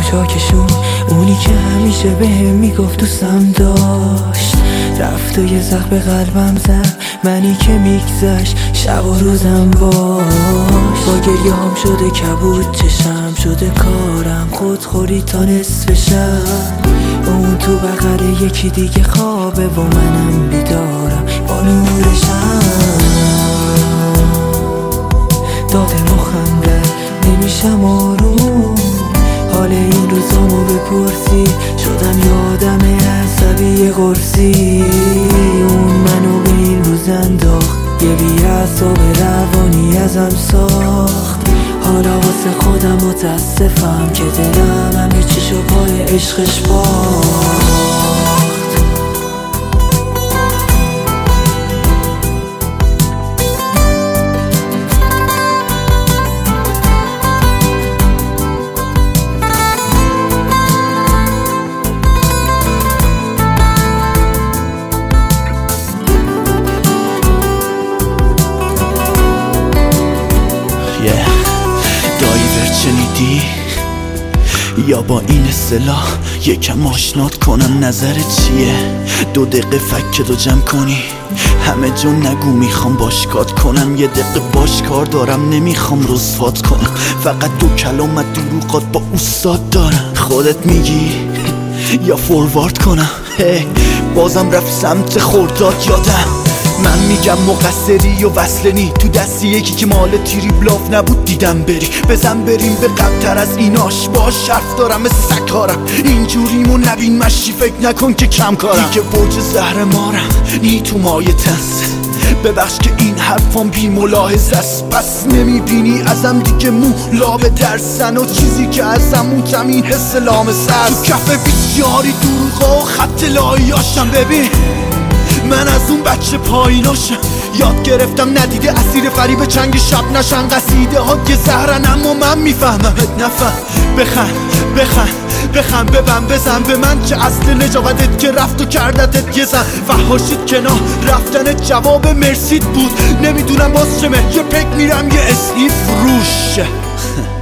چاکشون، اونی که همیشه بهم میگفت دوستم داشت. رفت و یه زخم به قلبم زد، منی که میگذشت شب و روزم باش. با گریه هم شده کبود چشم، شده کارم خودخوری تا نصف شب. اون تو بغل یکی دیگه خوابه و منم بیدارم با نورشم. داده مخم رد نمیشم آروم، حال این روزامو بپرسی شدم یادم عصبی قرصی. اون منو به این روز انداخت، یه بی‌عصاب روانی ازم ساخت. حالا واسه خودم متاسفم که دلم همه چیشو پای عشقش باخت. دایور شنیدی؟ یا با این اصطلاح یکم آشنات کنم نظر چیه؟ 2 دقیقه فکتو جمع کنی همه جا نگو میخوام باشکات کنم. یه دقیقه باش کار دارم نمیخوام رسوات کنم. فقط 2 کلام از دروغات با استاد دارم. خودت میگی یا فوروارد کنم؟ بازم رفت سمت خورداد یادم. من میگم مقصری و وصلنی تو دست یکی که مال تیری بلاف نبود. دیدم بری بزن بریم به قبل‌تر از ایناش. باش حرف دارم مثل سکارم اینجوریمو نبین مشی فکر نکن که کم کارم. دیگه برج زهر مارم نی تو مایه تنس. ببخش که این حرفام بی ملاحظه است. پس نمیبینی ازم دیگه مولا به درسن و چیزی که ازم موتم این حس لامسه است. تو کف بیسیاری دروغا و خط لاییاشم. ببین من از اون بچه پاییناشم، یاد گرفتم ندیده اسیر فریب چنگ شب نشن. قصیده ها یه زهرن اما من میفهممت. نفهم بخن ببن بزن به من که اصل نجابتت که رفت و کردتت یه زن. فحاشید کنار رفتنت جواب مرسید بود. نمیدونم باز چمه یه پک میرم یه اسعی فروش.